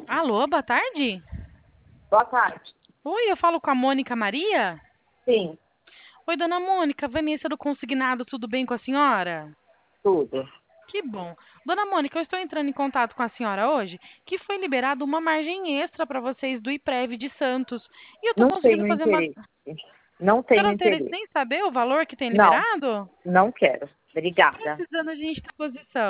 Alô, boa tarde. Boa tarde. Oi, eu falo com a Mônica Maria? Sim, Oi, dona Mônica, Vanessa do Consignado, tudo bem com a senhora? tudo. Que bom. Dona Mônica, eu estou entrando em contato com a senhora hoje, que foi liberada uma margem extra para vocês do IPREV de Santos. E eu estou Não conseguindo tenho fazer uma. interesse. Não Você não tenho tem interesse interesse. nem em saber o valor que tem Não, liberado? não quero. Obrigada. Precisando, a gente está à disposição.